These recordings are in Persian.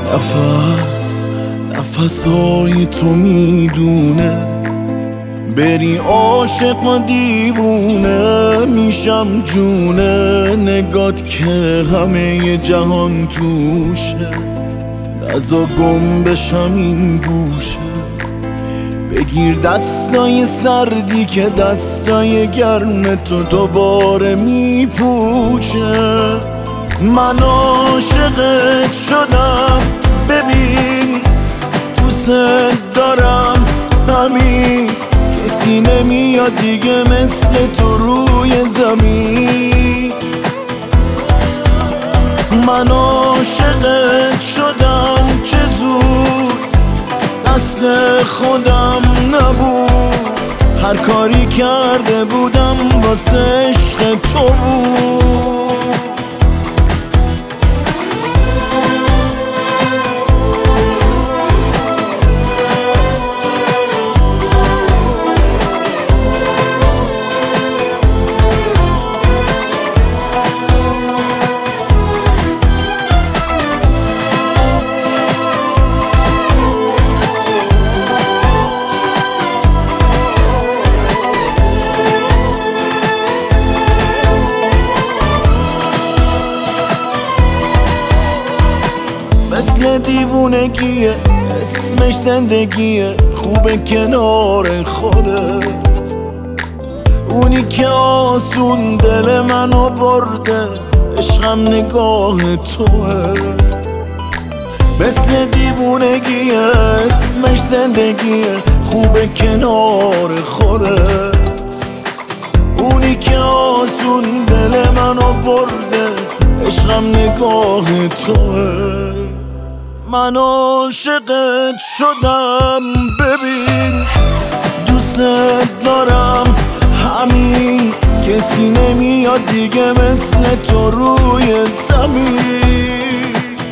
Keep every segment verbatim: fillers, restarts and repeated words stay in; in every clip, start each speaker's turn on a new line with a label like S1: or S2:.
S1: نفس نفسای تو میدونه بری عاشق و دیوونه میشم جونه نگات که همه جهان توشه نزا گم بشم این گوشه بگیر دستای سردی که دستای گرم تو دوباره میپوشه من عاشقت شدم ببین دوست دارم همین کسی نمیاد دیگه مثل تو روی زمین من عاشقت شدم چه زود دست خودم نبود هر کاری کرده بودم واسه عشق تو بود مثل دیوونگیه اسمش زندگیه خوبه کنار خودت اونی که آسون دل منو برده عشقم نگاه توه مثل دیوونگیه اسمش زندگیه خوبه کنار خودت اونی که آسون دل منو برده عشقم نگاه توه من عاشقت شدم ببین دوست دارم همین کسی نمیاد دیگه مثل تو روی زمین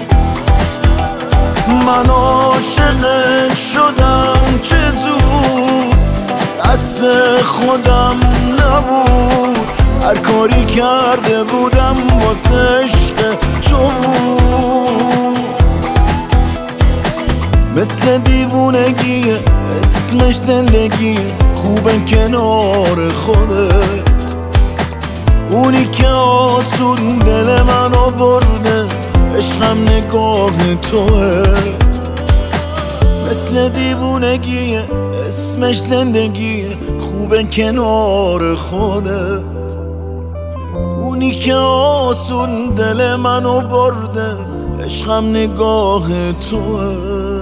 S1: من عاشقت شدم چه زود دست خودم نبود هر کاری کرده بودم واسه عشق تو بود مثل دیوونگیه اسمش زندگیه خوبه کنار خودت اونی که آسون دل منو برده عشقم نگاه توه مثل دیوونگیه اسمش زندگیه خوبه کنار خودت اونی که آسون دل منو برده عشقم نگاه توه